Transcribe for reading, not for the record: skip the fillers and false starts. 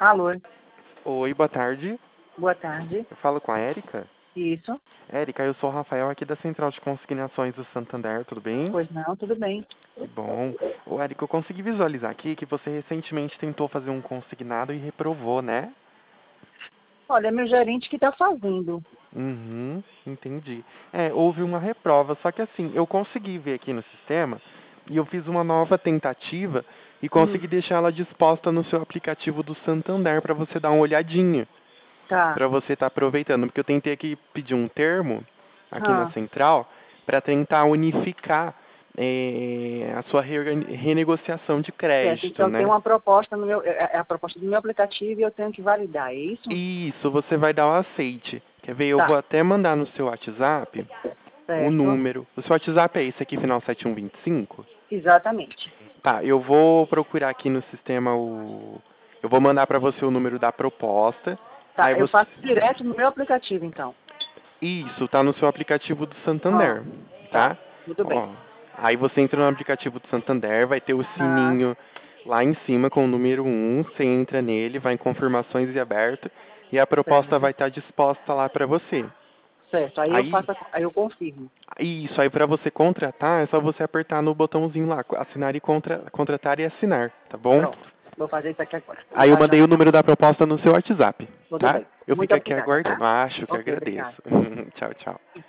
Alô, Oi, boa tarde. boa tarde. Eu falo com a Érica. Isso, Érica, eu sou o Rafael aqui da Central de Consignações do Santander, tudo bem? pois não, tudo bem. Que bom. Ô, Érica, eu consegui visualizar aqui que você recentemente tentou fazer um consignado e reprovou, né? Olha, é meu gerente que está fazendo. Uhum, entendi. Houve uma reprova, só que assim, eu consegui ver aqui no sistema e eu fiz uma nova tentativa e Hum, consegui deixar ela disposta no seu aplicativo do Santander para você dar uma olhadinha. tá. Para você estar aproveitando, porque eu tentei aqui pedir um termo aqui na Ah, central para tentar unificar a sua renegociação de certo. crédito, Então tem né? uma proposta no meu, é a proposta do meu aplicativo e eu tenho que validar, é isso? Isso, você vai dar o aceite. Quer ver? Eu vou Tá, até mandar no seu WhatsApp o certo. número. O seu WhatsApp é esse aqui, final 7125? Exatamente. Tá, eu vou procurar aqui no sistema Eu vou mandar para você o número da proposta. Tá, Aí eu você. faço direto no meu aplicativo, então. Isso, tá no seu aplicativo do Ó, Santander, tá, tá? muito bem. Ó, aí você entra no aplicativo do Santander, vai ter o Ah, sininho lá em cima com o número 1, você entra nele, vai em confirmações e aberto, e a proposta vai certo. estar disposta lá para você. Certo, aí eu Aí, faço, aí eu confirmo. isso aí para você contratar, é só você apertar no botãozinho lá, assinar e contratar e assinar, tá bom? Pronto, vou fazer isso aqui agora. Aí eu Já, já, mandei o número da proposta no seu WhatsApp, tudo tá? bem. Eu Muito fico aqui obrigada, tá? aguardando. Acho que Ok, agradeço. obrigada. Tchau, tchau.